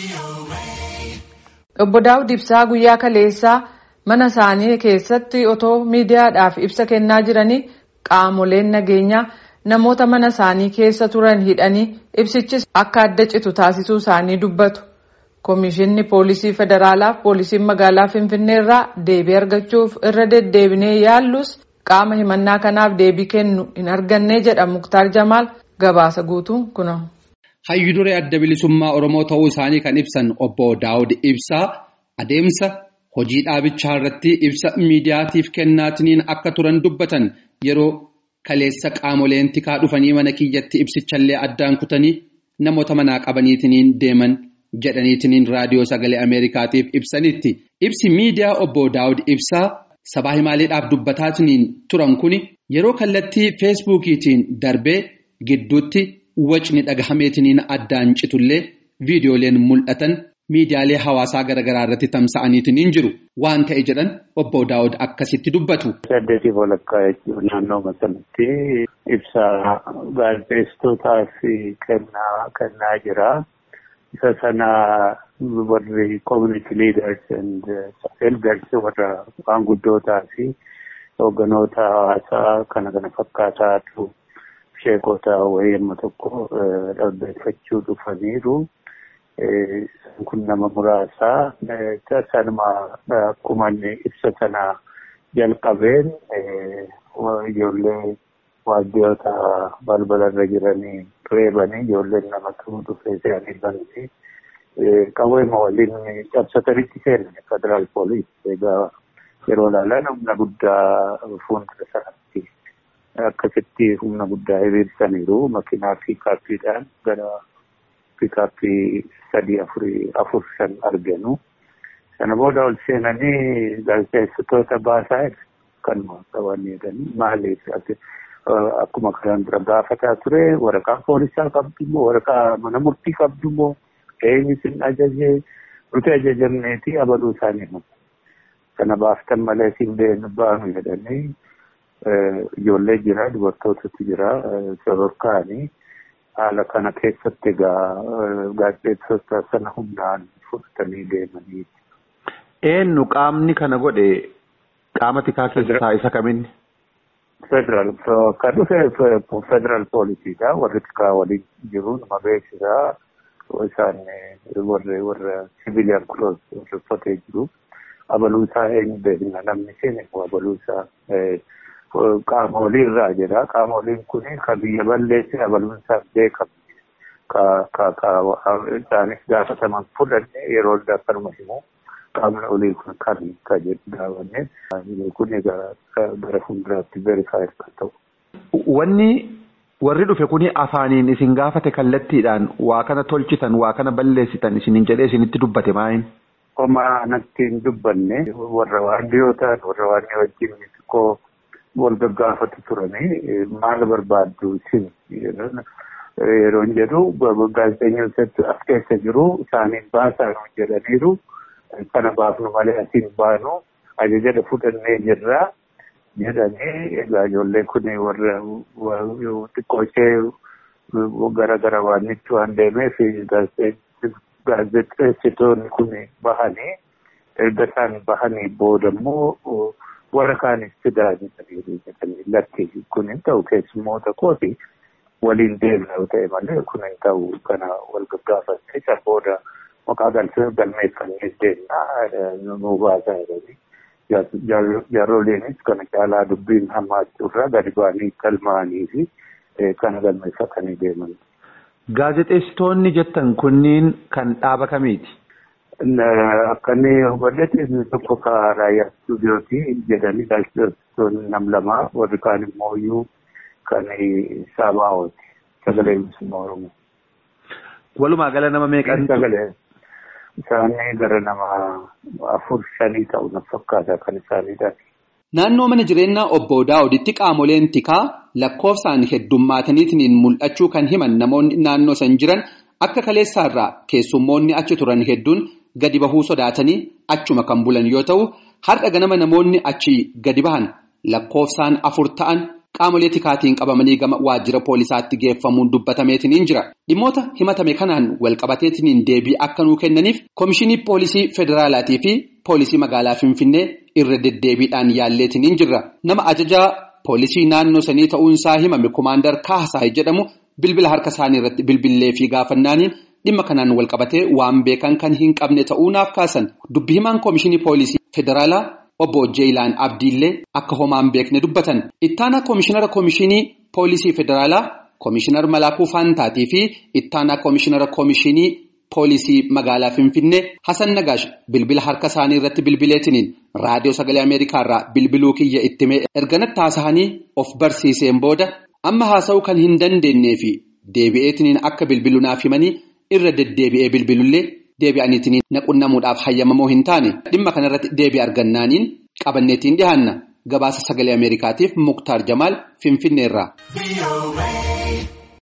Obbo Daawud Ibsaa guyyaa kaleessaa mana isaanii keessatti otoo miidiyaadhaaf ibsa kennaa jiranii qaamoleen nageenyaa namoota mana isaanii keessa turan hidhanii ibsichis akka adda citu taasisuu isaanii dubbatu. Komishinni Poolisii Federaalaaf Poolisiin Magaalaa Finfinnee irraa deebii argachuuf irra deddeebinee yaallus qaama himannaa kanaaf deebii kennu hin arganne jedha Muktaar Jamaal. Gabaasa guutuun kunoo. Hayyuu duree adda bilisummaa Oromoo ta'uu isaanii kan ibsan obbo Daawud Ibsaa adeemsa hojii dhaabichaa irratti ibsa miidiyaatiif kennaatiniin akka turan dubbatan yeroo kaleessa qaamoleen tikaa dhufanii mana kiyyatti ibsichallee addaan kutanii namoota manaa qabaniitiniin deeman jedhaniitiniin raadiyoo sagalee Ameerikaatiif ibsanitti. Ibsi miidiyaa obbo Daawud Ibsaa sabaa himaaleedhaaf dubbataatiniin turan kuni yeroo kallattii feesbuukiitiin darbee gidduutti wacni dhagahameetiniin addaan citullee viidiyooleen mul'atan miidiyaalee hawaasaa garaagaraa irratti tamsa'aniitiniin jiru waan ta'e jedhan obbo Daawud akkasitti dubbatu. Saddeetii walakkaa jechuun naannoo masalatti ibsa gaazexeessitootaaf kennaa jira. Isa sana warri community leaders and elders warra maanguddootaa fi hoogganoota hawaasaa kana fakkaataatu sheekota wayii tokko dhaggeeffachuu dhufaniiru. Kun nama muraasaa sanuma akkuma ibsa sana jalqabeen ijoollee waajjiroota balbalarra jiranii reebanii ijoolleen namatu dhufee se'anii banti. Qabeema waliin cabsatanitti seenan federaal poolis egaa yeroo ilaalan humna guddaa fuuldura sanatti akkasitti humna guddaa hiriirsaniiru makiinaa piikaappiidhaan gara piikaappii 3-4 arganu. Sana booda ol seenanii gaazexeessitoota baasaa kanuma qabanii maaliif akkuma kanaan dura gaafataa ture waraqaa poolisaa qabdumoo waraqaa mana murtii qabdumoo eenyu sin ajajee nuti ajajamneeti abaluu isaanii himu. Kana baaftan malee sin baanu jedhanii ijoollee jira dubartootatu jira sororkaanii haala kana keessatti egaa gaazexeessitoota sana humnaan fudhatanii deemanii. Eenyu qaamni kana godhe qaama tikaa keessaa isa kaminni? Federal kan dhufe federal poolisiidha warri tikaa waliin jiru nama beeksisaa isaan warra civilian close warra uffatee jiru abaluu isaa eenyu beekna namni seene abaluu isaa qaama walii irraa jedha qaama waliin kun kan biyya balleesse abaluun isaa beekamu isaanis gaafataman fudhanne yeroo akkanuma himu qaamni olii kun kan jedhu daawwanne kun egaa gara fuulduraatti verifaayi kan ta'u. Wanni warri dhufe kuni afaaniin isin gaafate kallattiidhaan waa kana tolchitan waa kana balleessitan isiniin jedhee isinitti dubbate maayin? Homaa natti hin dubbanne warra waardiyootaan warra waardiyoo wajjin xiqqoo wal gaggaafatu turanii maal barbaaddu isin yeroo jedhu gaazexeessitoota as keessa jiru isaaniin baasaa jedhaniiru. Kana baafnu malee asiin baanu ajaja fudhannee jirra jedhanii egaa ijoolleen kun warra xiqqoo ishee gara waannitti waan deemeef gaazexeessitoonni kun bahanii erga isaan bahanii booda immoo warra kaanis fidaa jedhanii lakki kun hin ta'u keessummoota kooti waliin deemna yoo ta'e malee kun hin ta'u kana wal gaggaafatte isa booda. Maqaa galmeeffannee deemnaa nu baasaa jedhanii jaaroleenis kana caalaa dubbiin hammaachurraa gadi ba'anii galmaa'anii fi kana galmeeffatanii deeman. Gaazexeessitoonni jettan kunniin kan dhaaba kamiiti? Akka inni hubadhete tokko raayyaa istuudiyooti jedhanii gaazexeessitoonni nam lama warri kaan immoo iyyuu kan Saabaa'ooti sagalee bilisummaa Oromoo. Walumaa gala nama meeqan? Isaanii gara nama 4-5 ta'u na fakkaata kan isaaniidha. Naannoo mana jireenyaa obbo Daawuditti qaamoleen tikaa lakkoofsaan heddummaataniitiin mul'achuu kan himan namoonni naannoo san jiran akka kaleessaarraa keessummoonni achi turan hedduun gadi bahuu sodaatanii achuma kan bulan yoo ta'u har'a ganama namoonni achi gadi bahan lakkoofsaan 4 ta'an qaamolee tikaatiin qabamanii gama waajjira poolisaatti geeffamuun dubbatameetiin jira. Dhimmoota himatame kanaan walqabateetiin deebii akka nuu kennaniif Komishinii Poolisii Federaalaatii fi Poolisii Magaalaa Finfinnee irra deddeebiidhaan yaalleetiin jirra. Nama ajajaa poolisii naannoo sanii ta'uunsaa himame Komaandar Kaasaay jedhamu bilbila harka isaanii irratti bilbilee fi gaafannaaniin dhimma kanaan walqabatee waan beekan kan hin qabne ta'uu naaf kaasan. Dubbi himaan Komishinii Poolisii Federaalaa Obbo Jeelaan Abdiillee akka homaan beekne dubbatan. Ittaanaa Komishinara Komishinii Poolisii Federaalaa Komishinar Malaakuu Faantaatii fi Ittaanaa Komishinara Komishinii Poolisii Magaalaa Finfinnee Hasan Nagaash bilbila harka isaanii irratti bilbileetiniin raadiyoo sagalee Ameerikaa irraa bilbiluu kiyya ittime erganatti haasa'anii of barsiiseen booda amma haasa'uu kan hin dandeenyee fi deebi'eetiniin akka bilbilu naaf himanii irra deddeebi'ee bilbilullee deebi'aniitiin naqunnamuudhaaf hayyamamoo hin taane dhimma kanarratti deebii argannaaniin qabanneetiin dhihaanna gabaasa sagalee Ameerikaatiif Muktaar Jamaal Finfinneerraa.